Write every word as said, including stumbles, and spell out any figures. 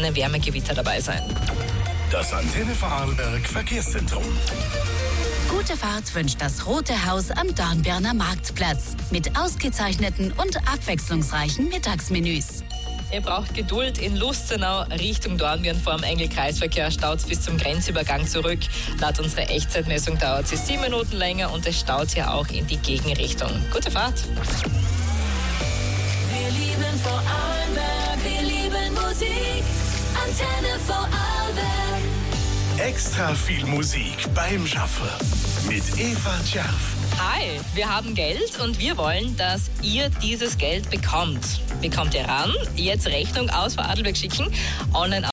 seltene Wärmegewitter dabei sein. Das Antenne Vorarlberg Verkehrszentrum. Gute Fahrt wünscht das Rote Haus am Dornbirner Marktplatz mit ausgezeichneten und abwechslungsreichen Mittagsmenüs. Ihr braucht Geduld. In Lustenau Richtung Dornbirn vor dem Engel-Kreisverkehr staut bis zum Grenzübergang zurück. Laut unserer Echtzeitmessung dauert sie sieben Minuten länger und es staut hier auch in die Gegenrichtung. Gute Fahrt. Wir lieben Vorarlberg, wir lieben Musik. Antenne Vorarlberg. Extra viel Musik beim Schaffen mit Eva Tscherf. Hi, wir haben Geld und wir wollen, dass ihr dieses Geld bekommt. Wie kommt ihr ran? Jetzt Rechnung aus Vorarlberg schicken, online